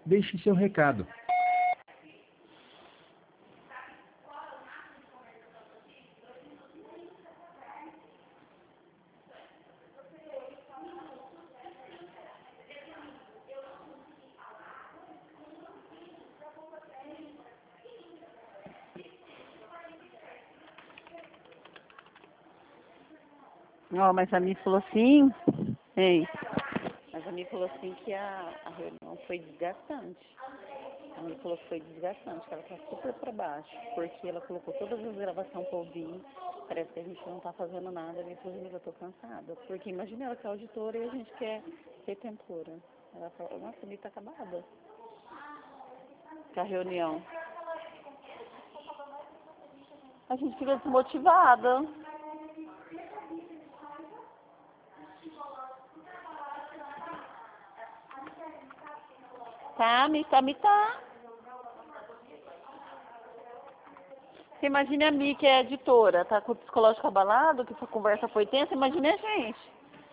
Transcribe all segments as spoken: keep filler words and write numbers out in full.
Deixe seu recado. Ó, mas a Mi falou assim, ei, mas a Mi falou assim que a, a reunião foi desgastante. A Mi falou que foi desgastante, que ela tá super pra baixo, porque ela colocou todas as gravações pra ouvir, parece que a gente não tá fazendo nada, a Mi falou, amiga, eu tô cansada, porque imagina ela que é auditora e a gente quer retentora. Ela falou, nossa, a Mi tá acabada com a reunião. A gente fica desmotivada. Tá, Mi, tá, Mi tá. Você imagina a Mi, que é editora, tá com o psicológico abalado, que essa conversa foi tensa, imagina a gente.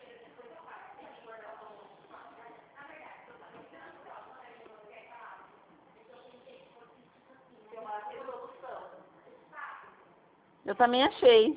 Eu também achei.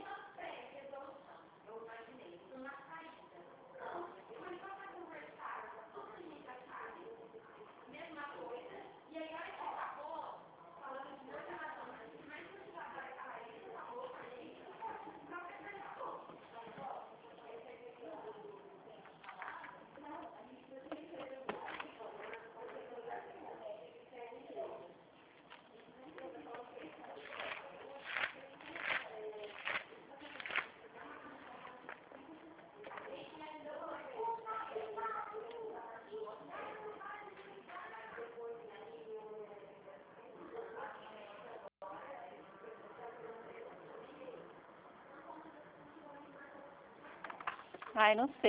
Ai, não sei.